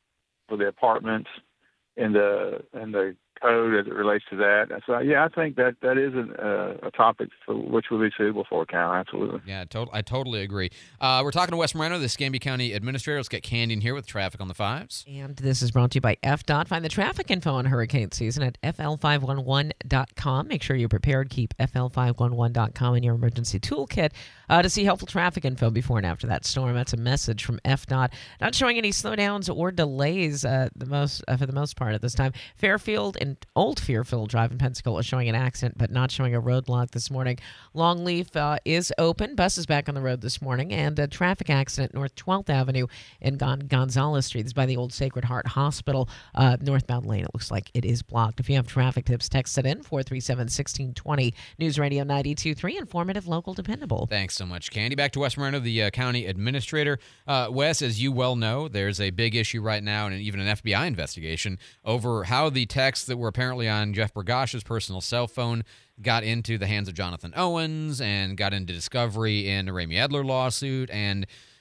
for the apartments and the and the code as it relates to that. So yeah, I think that that is an, uh, a topic for which would be suitable for a cow. Absolutely. Yeah, to- I totally agree. Uh, we're talking to Wes Moreno, the Escambia County Administrator. Let's get Candy in here with traffic on the fives. And this is brought to you by F DOT. Find the traffic info on hurricane season at F L five one one dot com. Make sure you're prepared. Keep F L five one one dot com in your emergency toolkit uh, to see helpful traffic info before and after that storm. That's a message from F DOT. Not showing any slowdowns or delays uh, the most uh, for the most part at this time. Fairfield and Old Fairfield Drive in Pensacola showing an accident, but not showing a roadblock this morning. Longleaf uh, is open. Bus is back on the road this morning, and a traffic accident North twelfth Avenue and Gon- Gonzales Street. This is by the old Sacred Heart Hospital. Uh, northbound lane, it looks like it is blocked. If you have traffic tips, text it in, four three seven, one six two zero. News Radio ninety-two point three, informative, local, dependable. Thanks so much, Candy. Back to Wes Moreno, the uh, County Administrator. Uh, Wes, as you well know, there's a big issue right now, and even an F B I investigation over how the texts that were apparently on Jeff Bergosh's personal cell phone got into the hands of Jonathan Owens and got into discovery in a Ramey Edler lawsuit and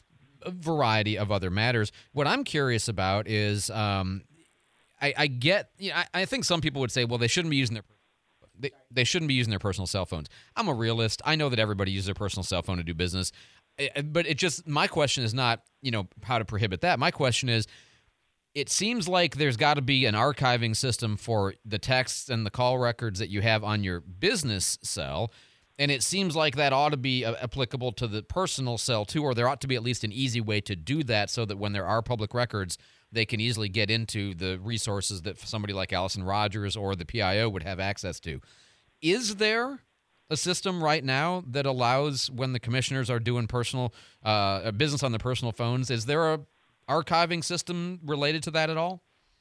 a variety of other matters. What I'm curious about is um, I, I get, you know, I, I think some people would say, well, they shouldn't be using their they, they shouldn't be using their personal cell phones. I'm a realist. I know that everybody uses their personal cell phone to do business. But it just, my question is not, you know, how to prohibit that. My question is, it seems like there's got to be an archiving system for the texts and the call records that you have on your business cell, and it seems like that ought to be applicable to the personal cell too, or there ought to be at least an easy way to do that so that when there are public records, they can easily get into the resources that somebody like Allison Rogers or the P I O would have access to. Is there a system right now that allows, when the commissioners are doing personal uh, business on their personal phones, is there a archiving system related to that at all?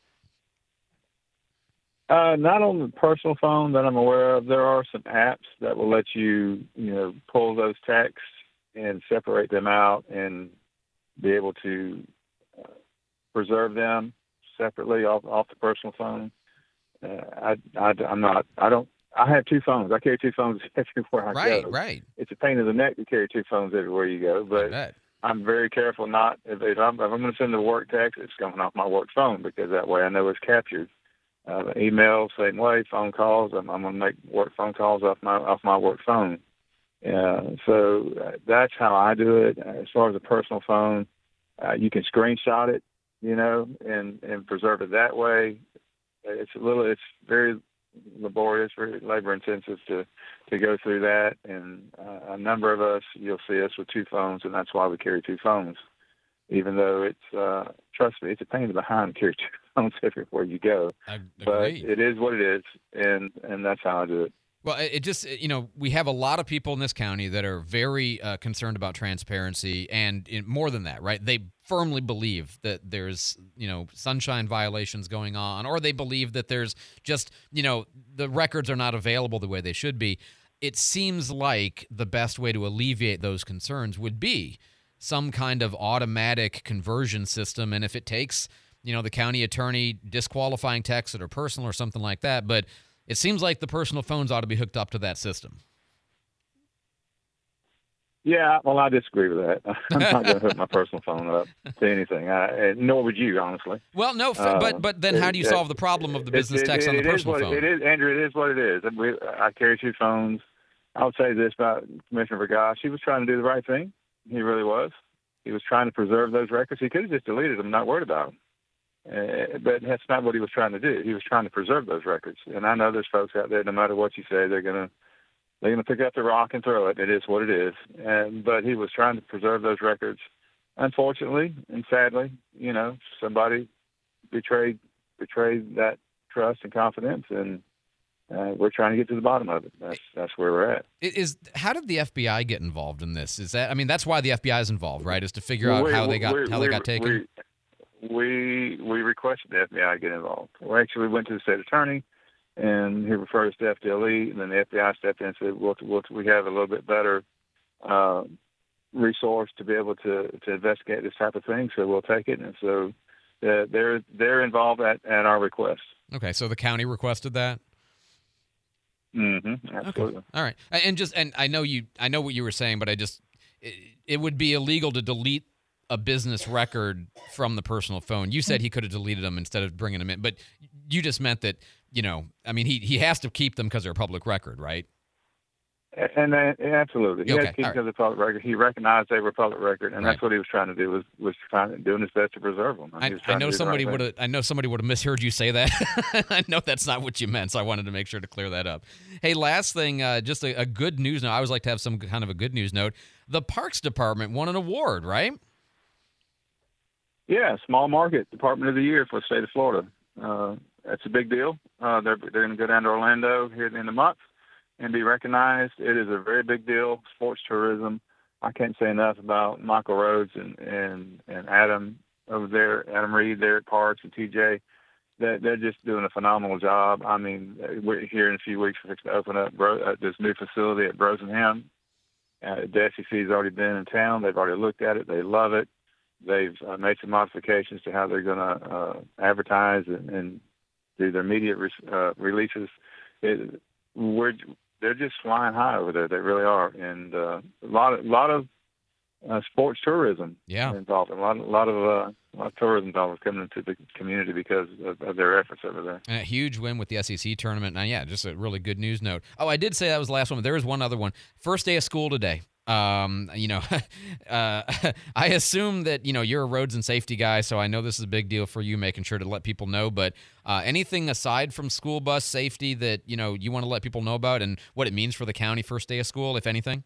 Uh, not on the personal phone that I'm aware of. There are some apps that will let you, you know, pull those texts and separate them out and be able to uh, preserve them separately off, off the personal phone. uh, I, I, I'm not. I don't. I have two phones. I carry two phones everywhere I Right, go. right. It's a pain in the neck to carry two phones everywhere you go, but I'm very careful not. If, if I'm, if I'm going to send a work text, it's coming off my work phone because that way I know it's captured. Uh, email, same way. Phone calls, I'm, I'm going to make work phone calls off my off my work phone. Uh, so uh, that's how I do it. As far as a personal phone, uh, you can screenshot it, you know, and, and preserve it that way. It's a little, it's very laborious, very labor intensive to, to go through that. And uh, a number of us, you'll see us with two phones, and that's why we carry two phones. Even though it's, uh, trust me, it's a pain in the behind to carry two phones everywhere you go. But it is what it is, and, and that's how I do it. Well, it just, you know, we have a lot of people in this county that are very uh, concerned about transparency, and in, more than that, right? They firmly believe that there's, you know, sunshine violations going on, or they believe that there's just, you know, the records are not available the way they should be. It seems like the best way to alleviate those concerns would be some kind of automatic conversion system, and if it takes, you know, the county attorney disqualifying texts that are personal or something like that, but it seems like the personal phones ought to be hooked up to that system. Yeah, well, I disagree with that. I'm not going to hook my personal phone up to anything, I, nor would you, honestly. Well, no, Uh, but but then how do you it- solve the problem of the business it, text it, on the it is personal what, phone? It is, Andrew, it is what it is. And we, I carry two phones. I would say this about Commissioner Vergosh. He was trying to do the right thing. He really was. He was trying to preserve those records. He could have just deleted them, not worried about them. Uh, but that's not what he was trying to do. He was trying to preserve those records. And I know there's folks out there, no matter what you say, they're going to they're going to pick up the rock and throw it. It is what it is. And but he was trying to preserve those records. Unfortunately and sadly, you know, somebody betrayed betrayed that trust and confidence, and uh, we're trying to get to the bottom of it. That's that's where we're at. Is how did the F B I get involved in this? Is that I mean that's why the F B I is involved, right? Is to figure out We- how they got we- how they we- got taken. We, we we requested the F B I to get involved. We actually went to the state attorney, and he referred us to F D L E, and then the F B I stepped in and said, "We'll, we'll, we have a little bit better uh, resource to be able to, to investigate this type of thing, so we'll take it." And so uh, they're they're involved at, at our request. Okay, so the county requested that. Mm-hmm. Absolutely. All right, and just and I know you I know what you were saying, but I just it, it would be illegal to delete a business record from the personal phone. You said he could have deleted them instead of bringing them in, but you just meant that, you know, I mean, he, he has to keep them because they're a public record, right? And uh, absolutely, he Okay, had to keep all right. them as a public record. He recognized they were public record, and Right. that's what he was trying to do was was trying doing his best to preserve them. I, I know somebody would have. I know somebody would have misheard you say that. I know that's not what you meant, so I wanted to make sure to clear that up. Hey, last thing, uh, just a, a good news note. I always like to have some kind of a good news note. The Parks Department won an award, right? Yeah, small market Department of the Year for the state of Florida. Uh, that's a big deal. Uh, they're they're going to go down to Orlando here at the end of the month and be recognized. It is a very big deal. Sports tourism. I can't say enough about Michael Rhodes and, and, and Adam over there, Adam Reed there at Parks, and T J. They're, they're just doing a phenomenal job. I mean, we're here in a few weeks. We're fixing to open up Bro, uh, this new facility at Brosenham. Uh, the S E C's already been in town. They've already looked at it. They love it. They've uh, made some modifications to how they're going to uh, advertise and, and do their media re- uh, releases. It, we're they're just flying high over there. They really are, and uh, a lot of lot of uh, sports tourism yeah. involved. A lot, a lot of uh, a lot of tourism dollars coming into the community because of, of their efforts over there. And a huge win with the S E C tournament. Now, yeah, just a really good news note. Oh, I did say that was the last one, but there is one other one. First day of school today. Um, you know, uh, I assume that, you know, you're a roads and safety guy, so I know this is a big deal for you, making sure to let people know, but uh, anything aside from school bus safety that, you know, you want to let people know about and what it means for the county first day of school, if anything?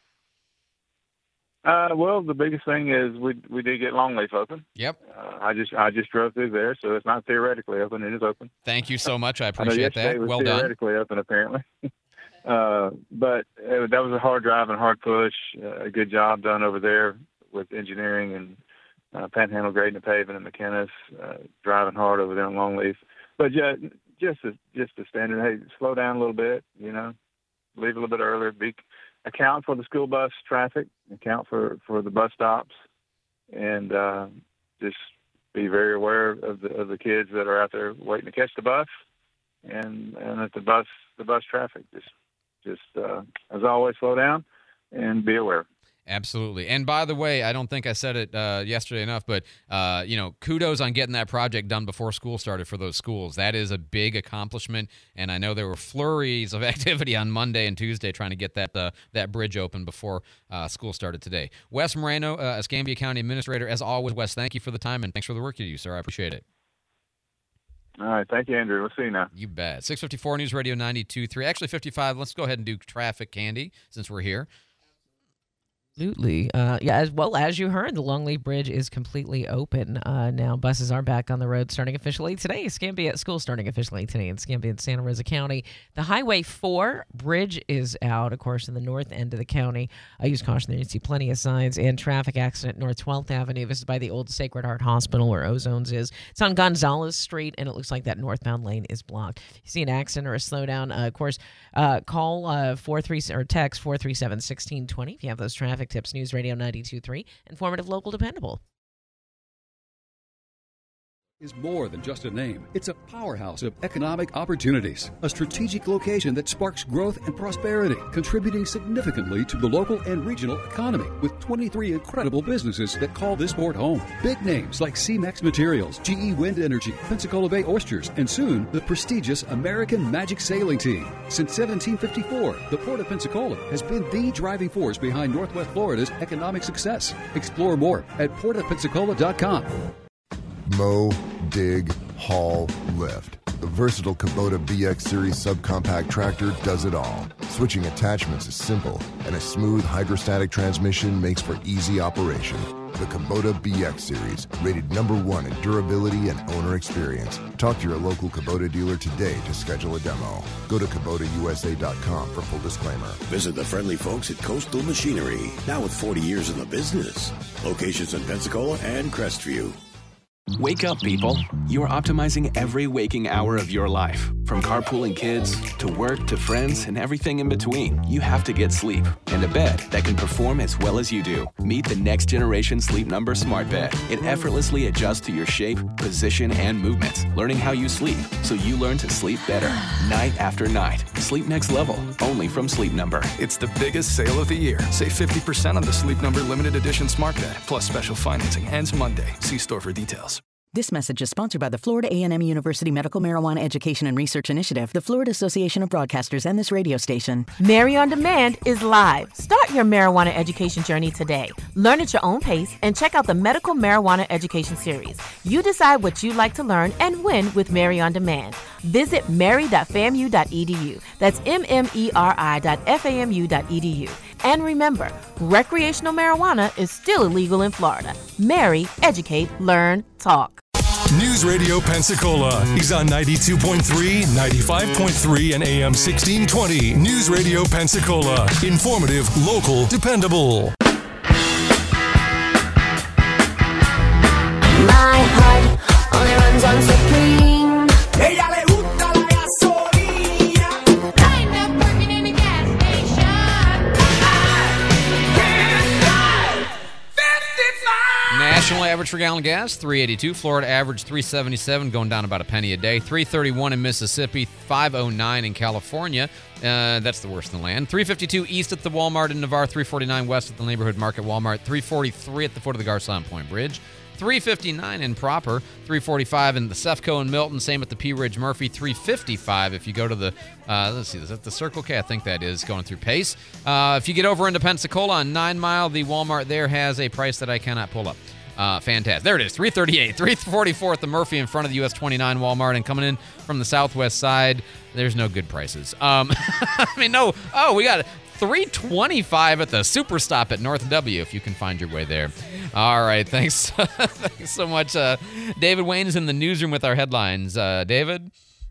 Uh, well, the biggest thing is we we did get Longleaf open. Yep. Uh, I just I just drove through there, so it's not theoretically open. It is open. Thank you so much. I I know appreciate yesterday that. it was Well done. theoretically open, apparently. uh, but uh, that was a hard drive and hard push. Uh, a good job done over there with engineering and uh, Panhandle grading and paving and McKinnis, uh, driving hard over there on Longleaf. But just just a, just a standard. Hey, slow down a little bit. You know, leave a little bit earlier. Be account for the school bus traffic. Account for, for the bus stops, and uh, just be very aware of the of the kids that are out there waiting to catch the bus. and and at the bus the bus traffic. Just just uh, as always, slow down and be aware. Absolutely. And by the way, I don't think I said it uh, yesterday enough, but, uh, you know, kudos on getting that project done before school started for those schools. That is a big accomplishment, and I know there were flurries of activity on Monday and Tuesday trying to get that uh, that bridge open before uh, school started today. Wes Moreno, uh, Escambia County Administrator, as always, Wes, thank you for the time, and thanks for the work you do, sir. I appreciate it. All right. Thank you, Andrew. We'll see you now. You bet. six fifty-four News Radio ninety-two point three. Actually, fifty-five. Let's go ahead and do traffic, Candy, since we're here. Absolutely. Uh, yeah, as well as you heard, the Longleaf Bridge is completely open uh, now. Buses are back on the road starting officially today. Escambia School starting officially today in Escambia and Santa Rosa County. The Highway four bridge is out, of course, in the north end of the county. I use caution there. You see plenty of signs. And traffic accident North twelfth Avenue. This is by the old Sacred Heart Hospital where Ozones is. It's on Gonzalez Street, and it looks like that northbound lane is blocked. If you see an accident or a slowdown, uh, of course, uh, call uh, four three or text four three seven, one six two zero if you have those traffic tips. News Radio ninety-two point three, informative, local, dependable. Is more than just a name. It's a powerhouse of economic opportunities, a strategic location that sparks growth and prosperity, contributing significantly to the local and regional economy with twenty-three incredible businesses that call this port home. Big names like C-Mex Materials, G E Wind Energy, Pensacola Bay Oysters, and soon the prestigious American Magic Sailing Team. Since seventeen fifty-four, the Port of Pensacola has been the driving force behind Northwest Florida's economic success. Explore more at port of pensacola dot com. Mow, dig, haul, lift. The versatile Kubota B X Series subcompact tractor does it all. Switching attachments is simple, and a smooth hydrostatic transmission makes for easy operation. The Kubota B X Series, rated number one in durability and owner experience. Talk to your local Kubota dealer today to schedule a demo. Go to Kubota U S A dot com for full disclaimer. Visit the friendly folks at Coastal Machinery, now with forty years in the business. Locations in Pensacola and Crestview. Wake up, people. You are optimizing every waking hour of your life. From carpooling kids, to work, to friends, and everything in between. You have to get sleep. And a bed that can perform as well as you do. Meet the next generation Sleep Number Smart Bed. It effortlessly adjusts to your shape, position, and movements. Learning how you sleep, so you learn to sleep better. Night after night. Sleep next level. Only from Sleep Number. It's the biggest sale of the year. Save fifty percent on the Sleep Number Limited Edition Smart Bed. Plus special financing ends Monday. See store for details. This message is sponsored by the Florida A and M University Medical Marijuana Education and Research Initiative, the Florida Association of Broadcasters, and this radio station. Mary on Demand is live. Start your marijuana education journey today. Learn at your own pace and check out the Medical Marijuana Education Series. You decide what you'd like to learn and when with Mary on Demand. Visit mary dot famu dot e d u. That's M M E R I dot F A M U dot E D U. And remember, recreational marijuana is still illegal in Florida. Mary, educate, learn, talk. News Radio Pensacola is on ninety-two point three, ninety-five point three, and A M sixteen twenty. News Radio Pensacola. Informative, local, dependable. My heart only runs on Supreme. Ella le gusta la gasolina. Kind of working in a gas station. I can't drive fifty-five. National average for gallon gas, three eighty-two. Florida average, three seventy-seven, going down about a penny a day. three thirty-one in Mississippi, five oh nine in California. Uh, that's the worst in the land. three fifty-two east at the Walmart in Navarre, three forty-nine west at the Neighborhood Market Walmart, three forty-three at the foot of the Garcon Point Bridge. three fifty-nine in Proper, three forty-five in the Cefco and Milton, same at the P Ridge Murphy, three fifty-five if you go to the, uh, let's see, is that the Circle K? I think that is, going through Pace. Uh, if you get over into Pensacola on nine mile, the Walmart there has a price that I cannot pull up. Uh, fantastic. There it is, three thirty-eight, three forty-four at the Murphy in front of the U S twenty-nine Walmart, and coming in from the southwest side, there's no good prices. Um, I mean, no, oh, we got three twenty-five at the Super Stop at North W, if you can find your way there. All right, thanks, thanks so much. Uh, David Wayne is in the newsroom with our headlines. Uh, David?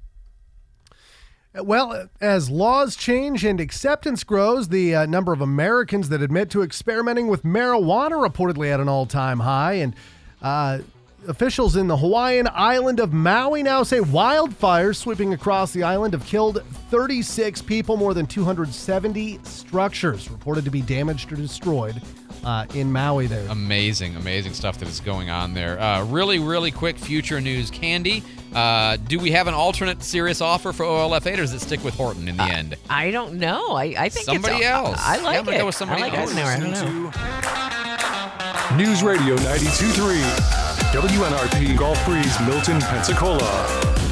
Well, as laws change and acceptance grows, the uh, number of Americans that admit to experimenting with marijuana reportedly at an all-time high. And uh, officials in the Hawaiian island of Maui now say wildfires sweeping across the island have killed thirty-six people, more than two hundred seventy structures reported to be damaged or destroyed. uh, in Maui there. Amazing, amazing stuff that is going on there. Uh, really, really quick future news, Candy. Uh, do we have an alternate serious offer for O L F eight, or does it stick with Horton in the uh, end? I don't know. I, I think somebody it's, else. I, I like yeah, I'm gonna it. go with somebody I like else. Horton. I don't know. News Radio ninety-two point three, W N R P Gulf Breeze, Milton, Pensacola.